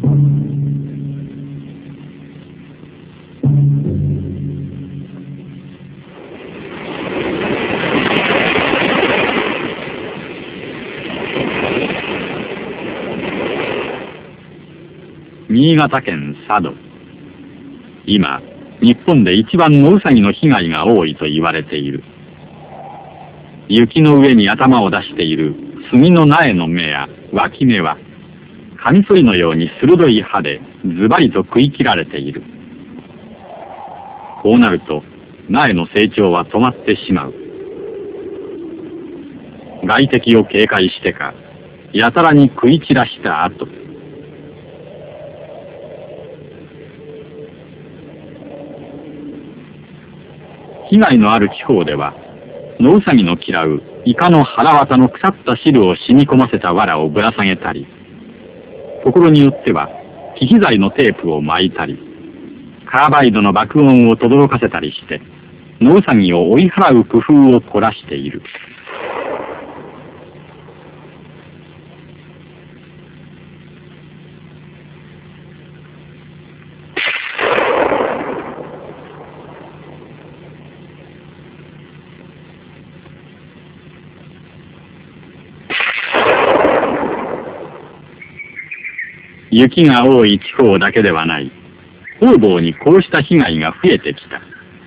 新潟県佐渡。今、日本で一番野ウサギの被害が多いと言われている。雪の上に頭を出している杉の苗の芽や脇芽は、カミソリのように鋭い刃でズバリと食い切られている。こうなると、苗の成長は止まってしまう。外敵を警戒してか、やたらに食い散らした後、被害のある地方では、野ウサギの嫌うイカの腹綿の腐った汁を染み込ませた藁をぶら下げたり、ところによっては、忌避剤のテープを巻いたり、カーバイドの爆音を轟かせたりして、野ウサギを追い払う工夫を凝らしている。雪が多い地方だけではない。方々にこうした被害が増えてきた。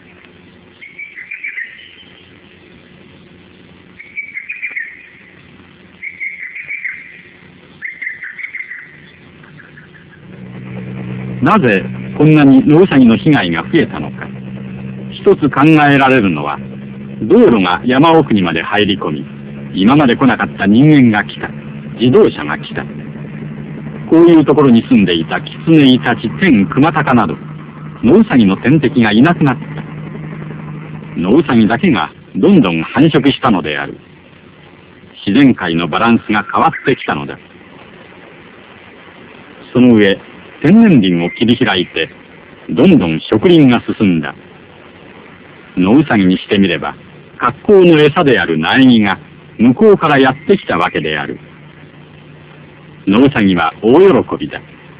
なぜこんなに野ウサギの被害が増えたのか。一つ考えられるのは、道路が山奥にまで入り込み、今まで来なかった人間が来た。自動車が来た。こういうところに住んでいたキツネイタチ、テン、クマタカなど、野ウサギの天敵がいなくなった。野ウサギだけがどんどん繁殖したのである。自然界のバランスが変わってきたのだ。その上、天然林を切り開いて、どんどん植林が進んだ。野ウサギにしてみれば、格好の餌である苗木が向こうからやってきたわけである。野ウサギは大喜びだ。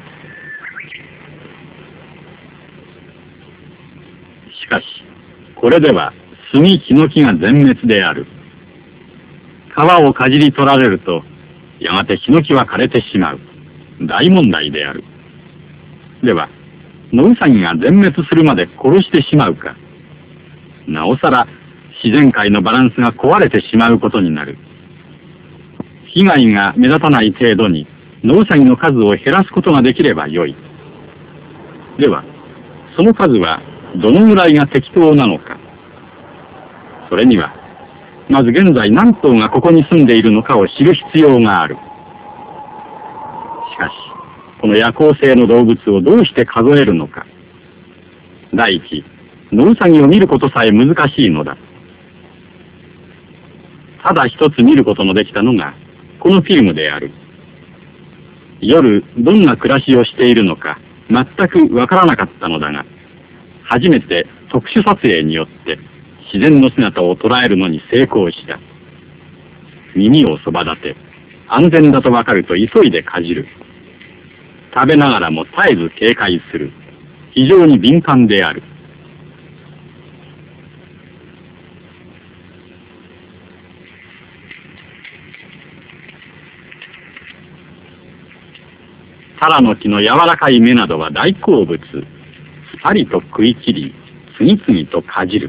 しかし、これでは杉ヒノキが全滅である。皮をかじり取られると、やがてヒノキは枯れてしまう。大問題である。では、野ウサギが全滅するまで殺してしまうか。なおさら自然界のバランスが壊れてしまうことになる。被害が目立たない程度に野ウサギの数を減らすことができればよい。では、その数はどのぐらいが適当なのか。それには、まず現在何頭がここに住んでいるのかを知る必要がある。しかし、この夜行性の動物をどうして数えるのか。第一、野ウサギを見ることさえ難しいのだ。ただ一つ見ることのできたのが、このフィルムである。夜、どんな暮らしをしているのか、全くわからなかったのだが、初めて特殊撮影によって自然の姿を捉えるのに成功した。耳をそば立て、安全だとわかると急いでかじる。食べながらも絶えず警戒する。非常に敏感である。タラの木の柔らかい芽などは大好物。ありと食い切り、次々とかじる。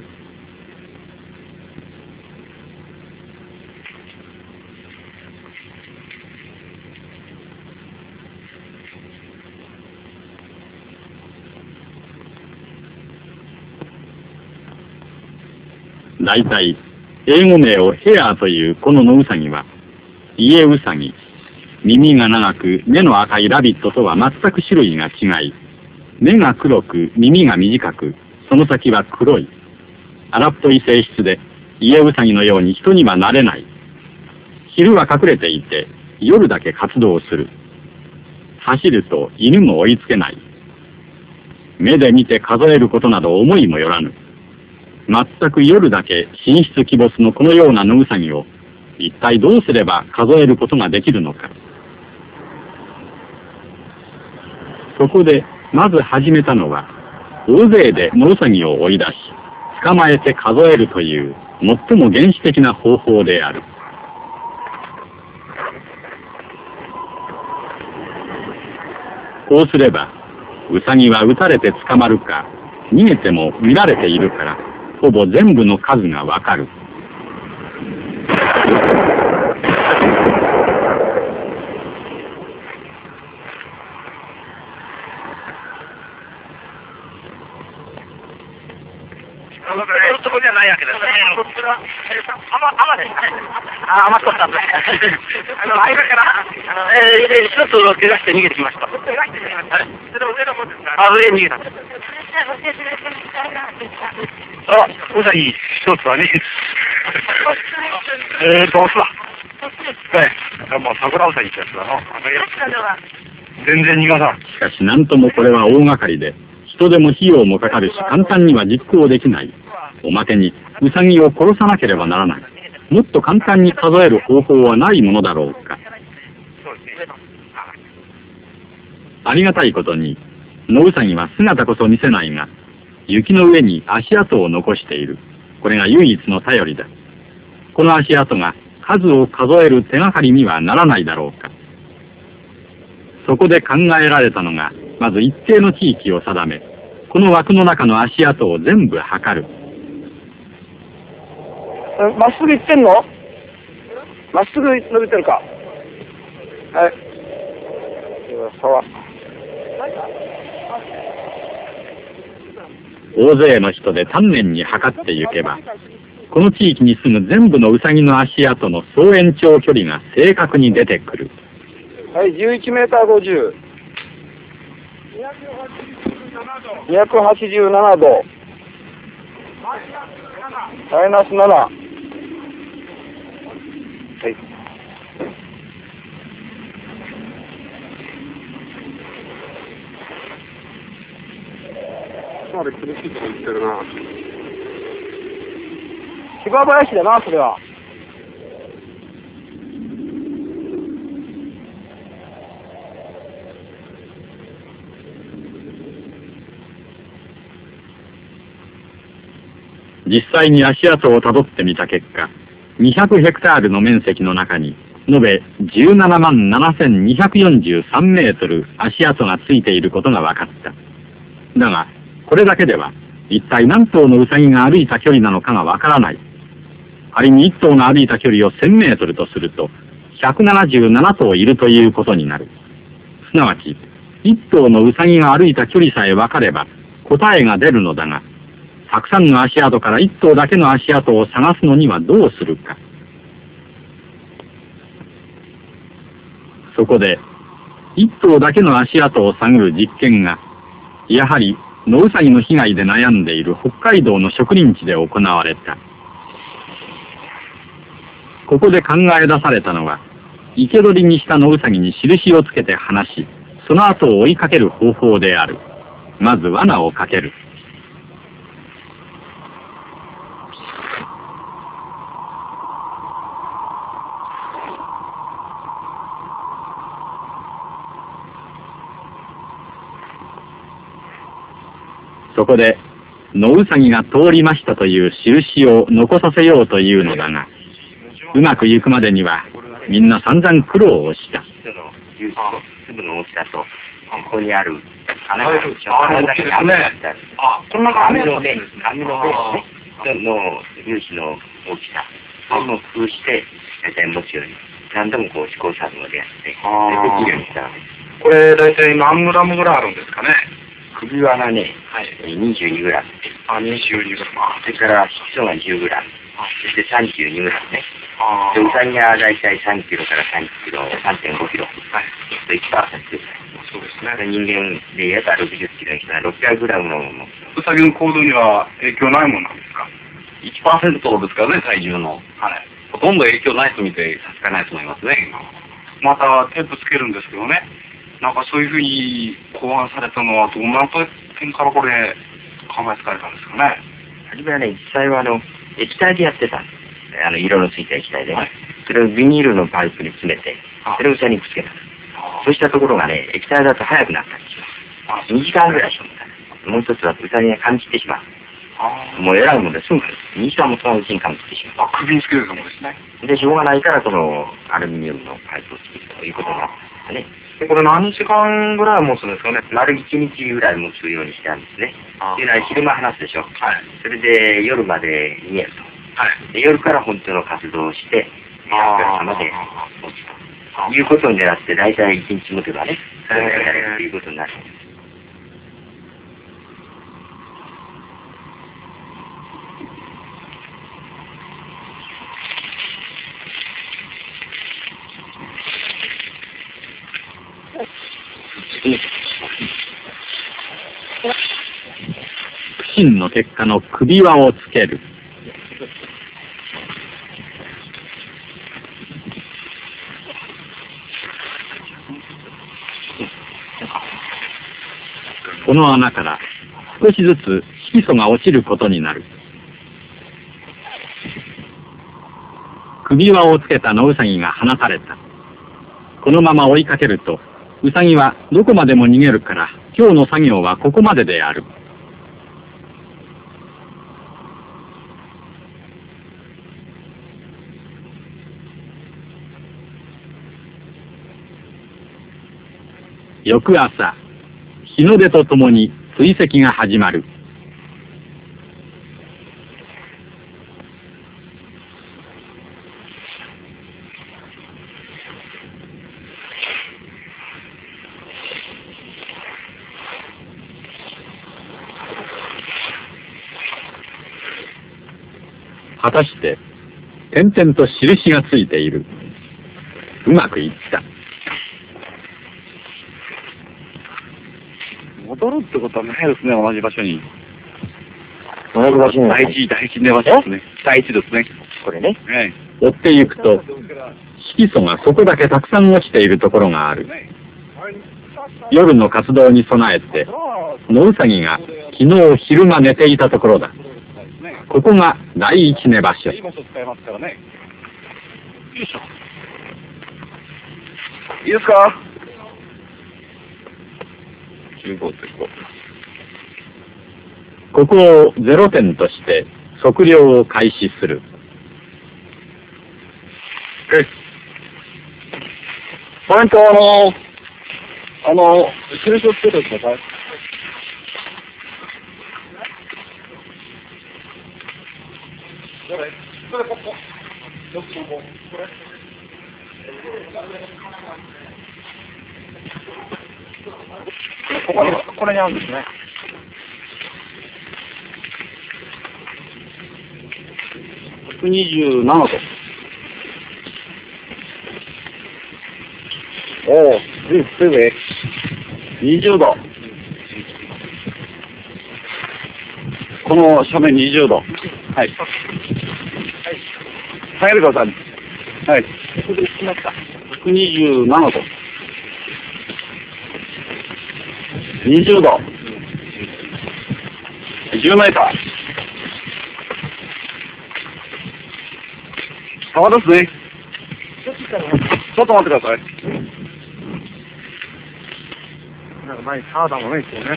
だいたい英語名をヘアというこの野ウサギは、イエウサギ、耳が長く目の赤いラビットとは全く種類が違い、目が黒く耳が短く、その先は黒い。荒っぽい性質で、イエウサギのように人にはなれない。昼は隠れていて、夜だけ活動する。走ると犬も追いつけない。目で見て数えることなど思いもよらぬ。全く夜だけ神出鬼没のこのような野ウサギを、一体どうすれば数えることができるのか。 そこでまず始めたのは、大勢で野ウサギを追い出し、捕まえて数えるという最も原始的な方法である。こうすれば、ウサギは撃たれて捕まるか、逃げても見られているから、ほぼ全部の数がわかる。 そこじゃないわけですね。こちら、浜ですね。浜取ったんです。間から、一つを怪我して逃げてきました。それ上の方ですか？上に逃げたんです。ウサギ一つはね、オスだ。まあ、桜ウサギってやつだな。全然逃がさん。 しかし、なんともこれは大掛かりで、人でも費用もかかるし、簡単には実行できない。おまけに、ウサギを殺さなければならない。もっと簡単に数える方法はないものだろうか。ありがたいことに、野ウサギは姿こそ見せないが、雪の上に足跡を残している。これが唯一の頼りだ。この足跡が数を数える手がかりにはならないだろうか。そこで考えられたのが、まず一定の地域を定め、この枠の中の足跡を全部測る。 まっすぐ行ってんの？まっすぐ伸びてるか。はい。 大勢の人で丹念に測ってゆけば、この地域に住む全部のウサギの足跡の総延長距離が正確に出てくる。 はい、11メーター50。287度。マイナス7。はい。あれ苦しいとこ言ってるな。芝林だな、それは。 実際に足跡をたどってみた結果、200ヘクタールの面積の中に、延べ17万7243メートル足跡がついていることが分かった。だが、これだけでは、一体何頭のウサギが歩いた距離なのかが分からない。仮に1頭が歩いた距離を1000メートルとすると、177頭いるということになる。すなわち、1頭のウサギが歩いた距離さえ分かれば、答えが出るのだが、たくさんの足跡から1頭だけの足跡を探すのにはどうするか。そこで、1頭だけの足跡を探る実験が、やはり野ウサギの被害で悩んでいる北海道の植林地で行われた。ここで考え出されたのは、生け捕りにした野ウサギに印をつけて離し、その後を追いかける方法である。まず罠をかける。そこで、野ウサギが通りましたという印を残させようというのだが、うまくいくまでには、みんな散々苦労をした。 粒の大きさと、ここにある穴が、 だけが雨だったり、 こんな感じ網の目ですね、の粒子の大きさ、それも工夫して、大体持つように、何度もこう試行錯誤でやって、できるようにしたわけです。 これ、大体何グラムぐらいあるんですかね。 首輪がね、22グラム。 22グラム。 それから基礎が10グラム。そして32グラムね。で、ウサギが大体3キロから3キロ、3.5キロ。1%ぐらい。 そうですね。 人間で約60キロにしたら600グラムのもの。 ウサギの行動には影響ないものなんですか？ 1% ですからね、体重の。ほとんど影響ないと見て差し支えないと思いますね。 またテープつけるんですけどね。なんかそういうふうに考案されたのはどんな点からこれ考えつかれたんですかね。 初めはね、実際は液体でやってたんです。色のついた液体で。それをビニールのパイプに詰めて、それをウサギにくっつけた。そうしたところがね、液体だと速くなったりします。 2時間ぐらいしか持たない。もう一つはウサギが噛み切ってしまう。もう偉いもんですぐ2時間もそのうちに噛み切ってしまう。 首につけるかもですね。 で、しょうがないから、その、アルミニウムのパイプをつけるということになったんですね。 で、これ何時間ぐらい持つんですかね。 丸1日ぐらい持つようにしてあるんですね。っていうのは昼間話すでしょ。 はい。 それで夜まで逃げると。 はい。 で夜から本当の活動をして、朝まで持つと。いうことを狙って、大体1日持てばね、それがやれるということになる。 苦心の結果の首輪をつける。この穴から少しずつ色素が落ちることになる。首輪をつけた野ウサギが放たれた。このまま追いかけると、ウサギはどこまでも逃げるから、今日の作業はここまでである。翌朝、日の出とともに追跡が始まる。果たして、点々と印がついている。うまくいった。 戻るってことはないですね、同じ場所に。 同じ場所に。 第一寝場所ですね。第一ですね。 これね。 はい。 追っていくと、色素がそこだけたくさん落ちているところがある。夜の活動に備えて、野ウサギが昨日昼間寝ていたところだ。ここが第一寝場所。 いい場所使えますからね。よいしょ。いいですか？15と行こう。 ここを0点として測量を開始する。 ポイント印をつけてください。これにあるんですね。127度。おお、すぐ20度。この斜面20度。はい。下げてください。はい。127度。20度。10メーター。川ですね。ちょっと待ってください。なんか前に川だもんね、一応ね。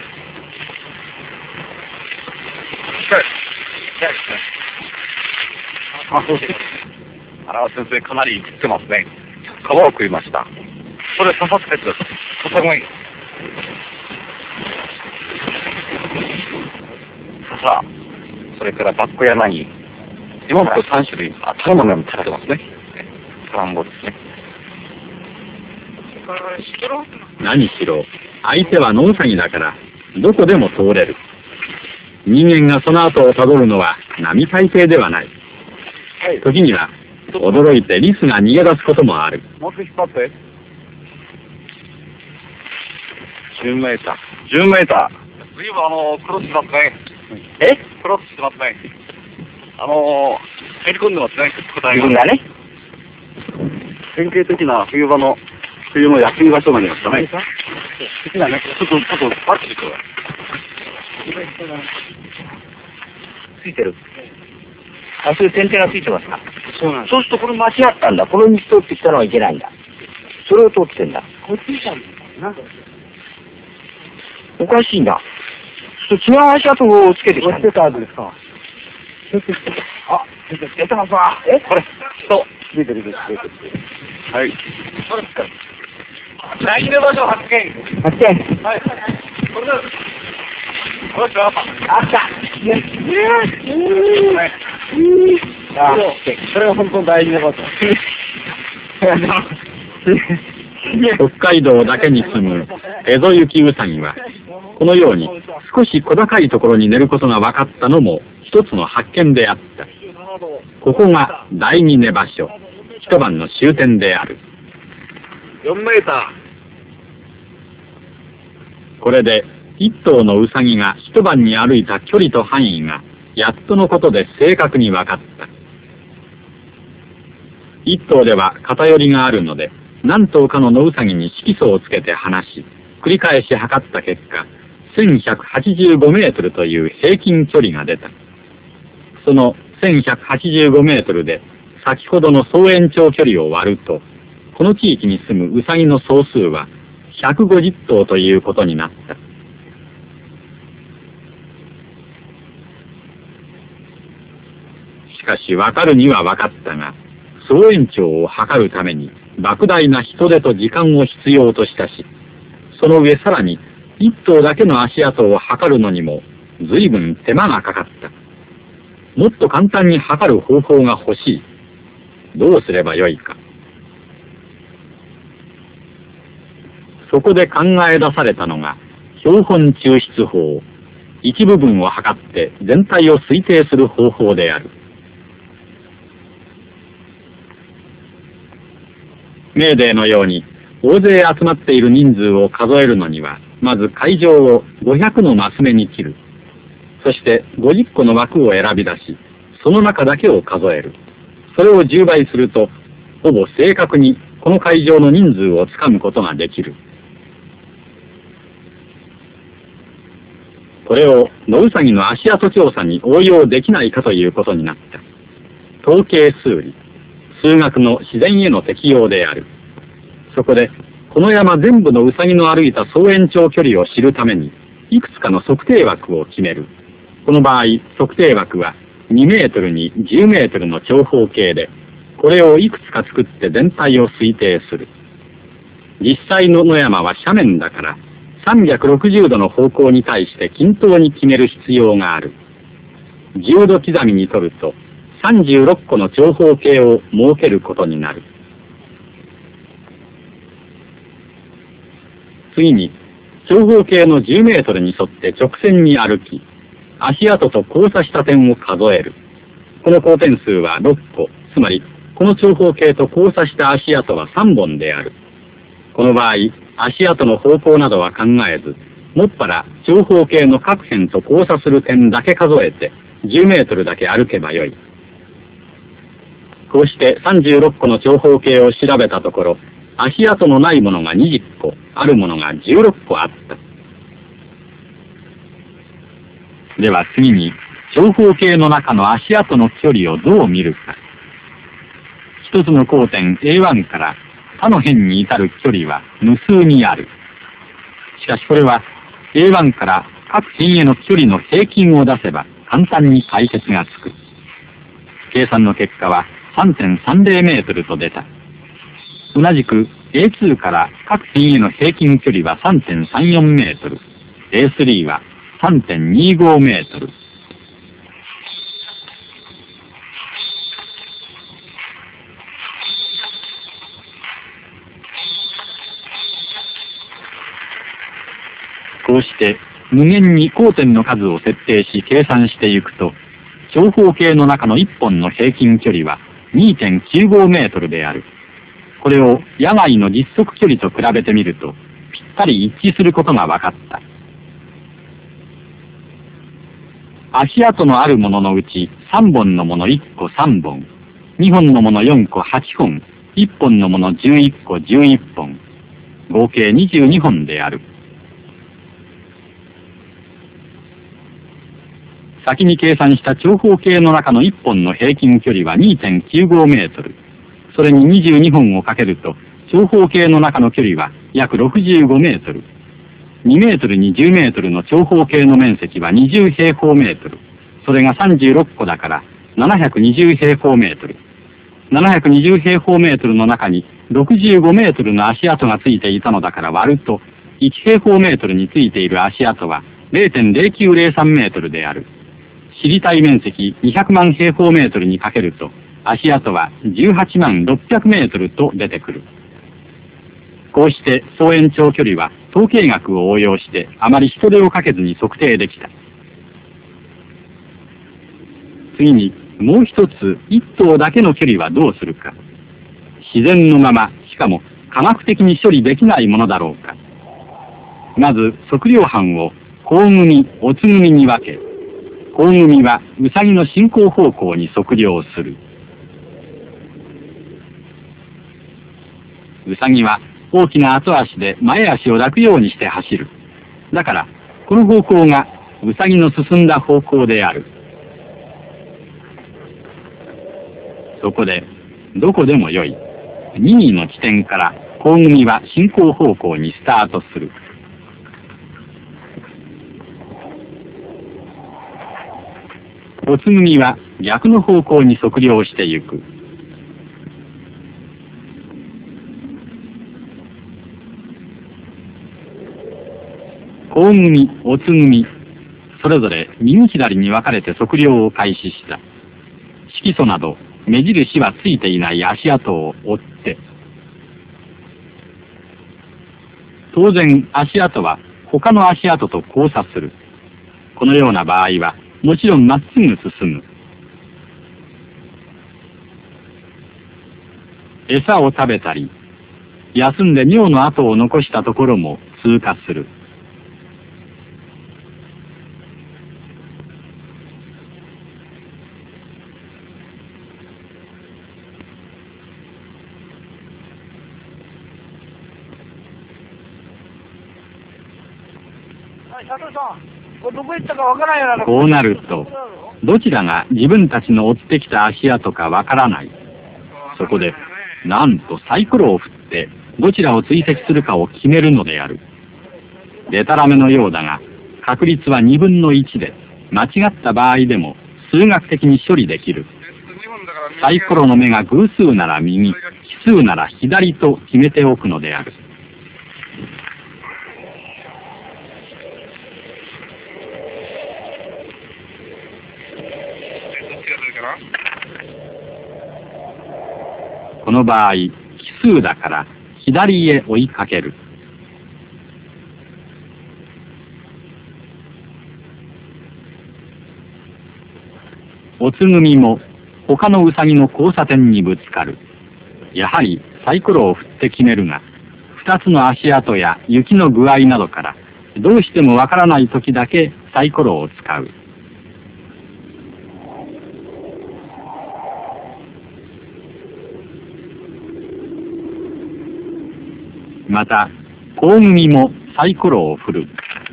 あ、そうです。荒川先生、かなり食ってますね。皮を食いました。それ、刺さってください。ささごい。さあ、それからバッコヤナギ。今まで3種類、タラモンも食べてますね。タランボですね。 何しろ、相手は野ウサギだから、どこでも通れる。人間がその後をたどるのは並大抵ではない。時には、驚いてリスが逃げ出すこともある。 もう少し引っ張って。10メーター。10メーター。随分クロスしてますね。クロスしてますね。入り込んでますね、答えが。 自分がね。 典型的な冬の休み場所になりましたね。的なね、ちょっとパッチしてください。 ついてる。あ、そういう点々がついてますか。 そうなんです。 そうするとこれ間違ったんだ。この道通ってきたのはいけないんだ。それを通ってんだ。 これついたんだな。 おかしいんだ。ちょっと違う足跡をつけてきた。 てたはずですか。あ、出てますわ。これ、そう。出てる。はい。 大事な場所発見。 発見。 はい。これだ。これだ。 あった。それが本当に大事なこと。 北海道だけに住むエゾユキウサギは、このように少し小高いところに寝ることが分かったのも一つの発見であった。ここが第二寝場所、一晩の終点である。 4メータこれで一頭のウサギが一晩に歩いた距離と範囲がやっとのことで正確に分かった。一頭では偏りがあるので、何頭かの野ウサギに色素をつけて離し、繰り返し測った結果、1185メートルという平均距離が出た。その1185メートルで先ほどの総延長距離を割ると、この地域に住むウサギの総数は150頭ということになった。しかし分かるには分かったが、総延長を測るために莫大な人手と時間を必要としたし、その上さらに一頭だけの足跡を測るのにも随分手間がかかった。もっと簡単に測る方法が欲しい。どうすればよいか。そこで考え出されたのが標本抽出法、一部分を測って全体を推定する方法である。メーデーのように大勢集まっている人数を数えるのには、まず会場を500のマス目に切る。そして50個の枠を選び出し、その中だけを数える。それを10倍すると、ほぼ正確にこの会場の人数をつかむことができる。これを野ウサギの足跡調査に応用できないかということになった。統計数理、数学の自然への適用である。そこで、この山全部のウサギの歩いた総延長距離を知るために、いくつかの測定枠を決める。この場合、測定枠は2メートルに10メートルの長方形で、これをいくつか作って全体を推定する。実際の野山は斜面だから、360度の方向に対して均等に決める必要がある。10度刻みに取ると、36個の長方形を設けることになる。次に、長方形の10メートルに沿って直線に歩き、足跡と交差した点を数える。この交点数は6個、つまり、この長方形と交差した足跡は3本である。この場合、足跡の方向などは考えず、もっぱら長方形の各辺と交差する点だけ数えて、10メートルだけ歩けばよい。こうして36個の長方形を調べたところ、足跡のないものが20個、あるものが16個あった。では次に、長方形の中の足跡の距離をどう見るか。一つの交点 A1 から他の辺に至る距離は無数にある。しかしこれは A1 から各辺への距離の平均を出せば簡単に解決がつく。計算の結果は 3.30 メートルと出た。同じく A2 から各辺への平均距離は 3.34 メートル。A3 は 3.25 メートル。こうして無限に交点の数を設定し計算していくと、長方形の中の1本の平均距離は 2.95 メートルである。これを野外の実測距離と比べてみると、ぴったり一致することが分かった。足跡のあるもののうち3本のもの1個3本、2本のもの4個8本、1本のもの11個11本、合計22本である。先に計算した長方形の中の1本の平均距離は 2.95 メートル。それに22本をかけると、長方形の中の距離は約65メートル。 2メートルに10メートルの長方形の面積は20平方メートル。それが36個だから720平方メートル。720平方メートルの中に65メートルの足跡がついていたのだから割ると、1平方メートルについている足跡は 0.0903 メートルである。知りたい面積200万平方メートルにかけると、足跡は18万600メートルと出てくる。こうして総延長距離は統計学を応用してあまり人手をかけずに測定できた。次にもう一つ一頭だけの距離はどうするか。自然のまま、しかも科学的に処理できないものだろうか。まず測量班を甲組、乙組に分け、甲組はウサギの進行方向に測量する。ウサギは大きな後足で前足を抱くようにして走る。だからこの方向がウサギの進んだ方向である。そこでどこでもよい任意の地点から甲組は進行方向にスタートする。乙組は逆の方向に測量してゆく。甲組、乙組、それぞれ右左に分かれて測量を開始した。色素など目印はついていない足跡を追って、当然足跡は他の足跡と交差する。このような場合はもちろんまっすぐ進む。餌を食べたり、休んで尿の跡を残したところも通過する。こうなると、どちらが自分たちの追ってきた足跡かわからない。そこで、なんとサイコロを振って、どちらを追跡するかを決めるのである。でたらめのようだが、確率は2分の1で、間違った場合でも数学的に処理できる。サイコロの目が偶数なら右、奇数なら左と決めておくのである。この場合、奇数だから左へ追いかける。乙組も他のウサギの交差点にぶつかる。やはりサイコロを振って決めるが、二つの足跡や雪の具合などからどうしてもわからない時だけサイコロを使う。また、甲組もサイコロを振る。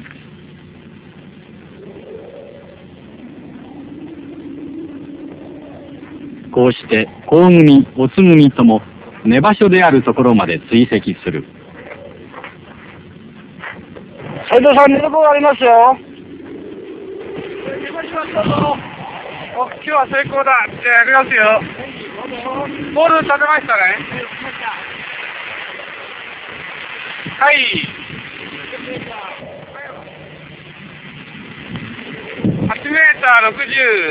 こうして甲組、乙組とも寝場所であるところまで追跡する。 斉藤さん、寝床がありますよ。今日は成功だ。じゃあやりますよ。ボール立てましたね。はい。8メーター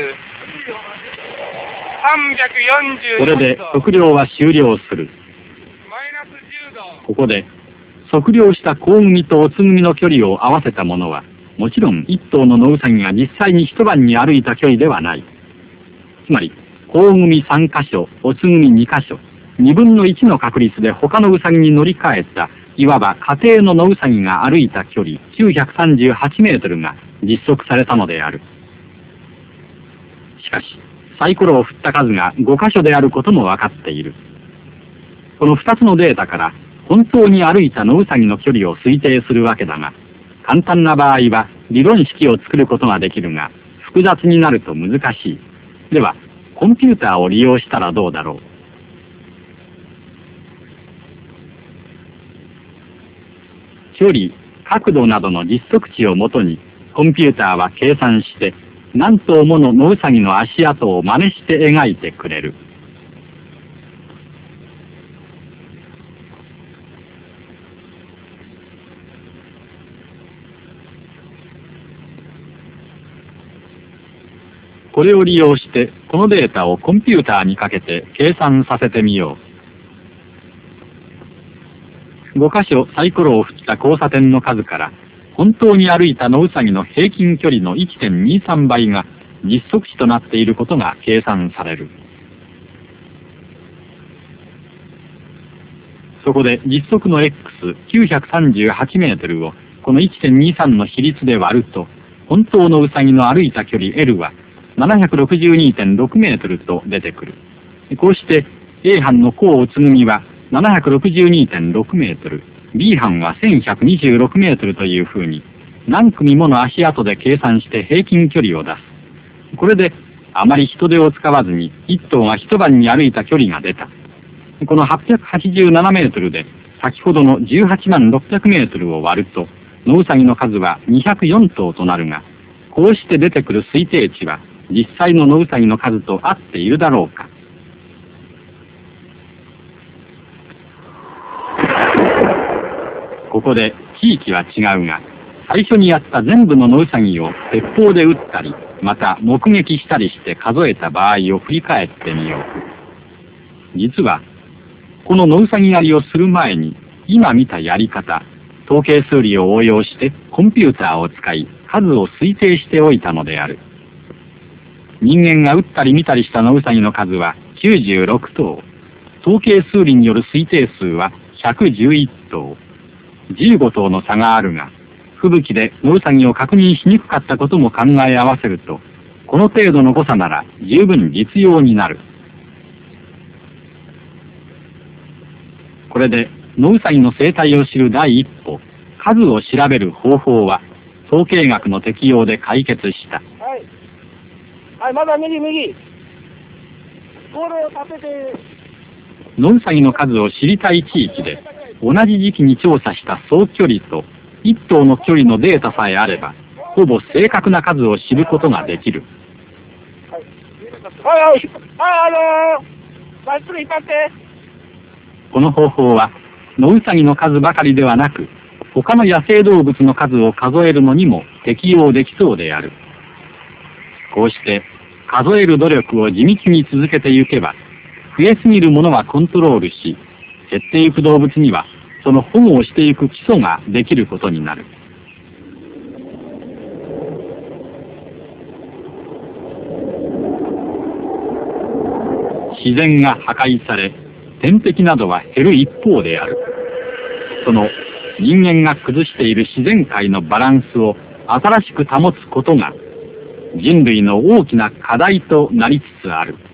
60。340。 これで測量は終了する。 マイナス10度。 ここで測量した甲組と乙組の距離を合わせたものは、もちろん一頭の野ウサギが実際に一晩に歩いた距離ではない。つまり甲組3箇所、乙組2箇所、2分の1の確率で他のウサギに乗り換えた、いわば家庭の野ウサギが歩いた距離938メートルが実測されたのである。しかしサイコロを振った数が5箇所であることも分かっている。この2つのデータから本当に歩いた野ウサギの距離を推定するわけだが、簡単な場合は理論式を作ることができるが、複雑になると難しい。ではコンピューターを利用したらどうだろう。距離角度などの実測値をもとに、コンピューターは計算して、何頭もの野ウサギの足跡を真似して描いてくれる。これを利用して、このデータをコンピューターにかけて計算させてみよう。5箇所サイコロを振った交差点の数から、本当に歩いた野ウサギの平均距離の 1.23 倍が実測値となっていることが計算される。そこで実測の X938 メートルをこの 1.23 の比率で割ると、本当のウサギの歩いた距離 L は 762.6 メートルと出てくる。こうして A 班の甲乙組は 762.6 メートル、B 班は1126メートルというふうに何組もの足跡で計算して平均距離を出す。これであまり人手を使わずに1頭が一晩に歩いた距離が出た。この887メートルで先ほどの18万600メートルを割ると野ウサギの数は204頭となるが、こうして出てくる推定値は実際の野ウサギの数と合っているだろうか。ここで地域は違うが、最初にやった全部の野ウサギを鉄砲で撃ったり、また目撃したりして数えた場合を振り返ってみよう。実は、この野ウサギ狩りをする前に、今見たやり方、統計数理を応用してコンピューターを使い、数を推定しておいたのである。人間が撃ったり見たりした野ウサギの数は96頭。統計数理による推定数は111頭。15頭の差があるが、吹雪で野ウサギを確認しにくかったことも考え合わせると、この程度の誤差なら十分実用になる。これで野ウサギの生態を知る第一歩、数を調べる方法は、統計学の適用で解決した。 はい。はい、まだ右。ボールを立てて。 野ウサギの数を知りたい地域で、同じ時期に調査した総距離と一頭の距離のデータさえあれば、ほぼ正確な数を知ることができる。 バッチリ引っ張って。 この方法は、野ウサギの数ばかりではなく、他の野生動物の数を数えるのにも適用できそうである。こうして、数える努力を地道に続けてゆけば、増えすぎるものはコントロールし、減っていく動物には、その保護をしていく基礎ができることになる。自然が破壊され、天敵などは減る一方である。その人間が崩している自然界のバランスを新しく保つことが人類の大きな課題となりつつある。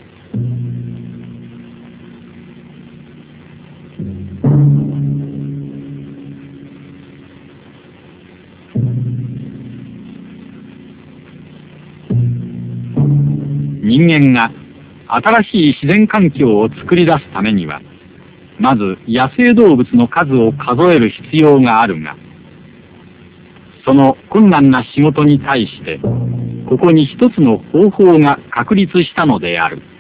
人間が新しい自然環境を作り出すためには、まず野生動物の数を数える必要があるが、その困難な仕事に対して、ここに一つの方法が確立したのである。